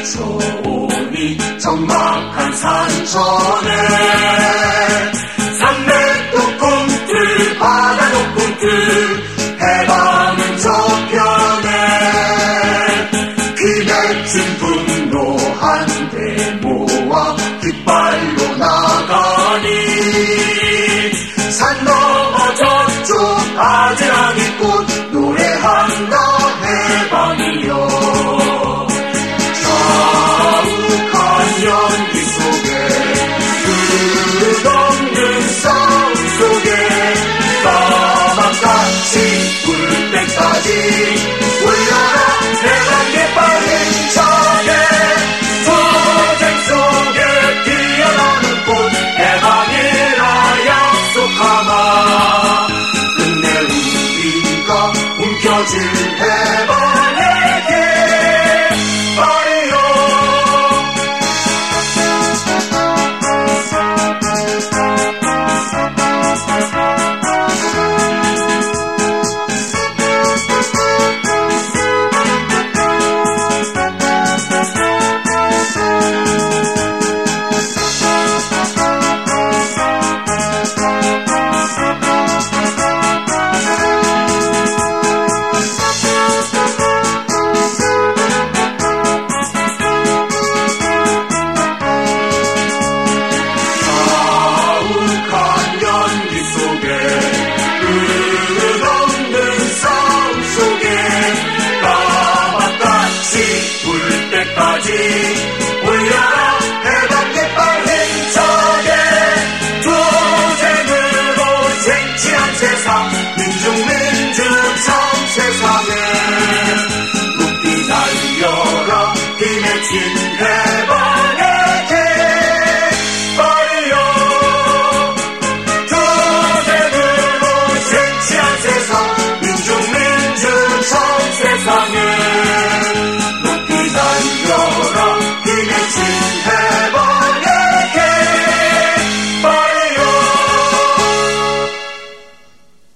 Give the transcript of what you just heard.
비춰오니 적막한 산천에 산맥 높은 바다 높은 해방은 저편에 피 맺힌 분노 한데 모아 깃발로 나가니 산 넘어 저쪽 아지랑이 꽃 노래한다 해방이여. 자욱한 연기 속에 끝없는 싸움 속에 까맣같이 울 때까지 울려라 해방 깃발 힘차게 전쟁 속에 피어나는 꽃 해방이라 약속하마. 끝내 우리가 움켜쥘 해방의 깃발이여. 울려라 해방 깃발 힘차게 투쟁으로 쟁취한 세상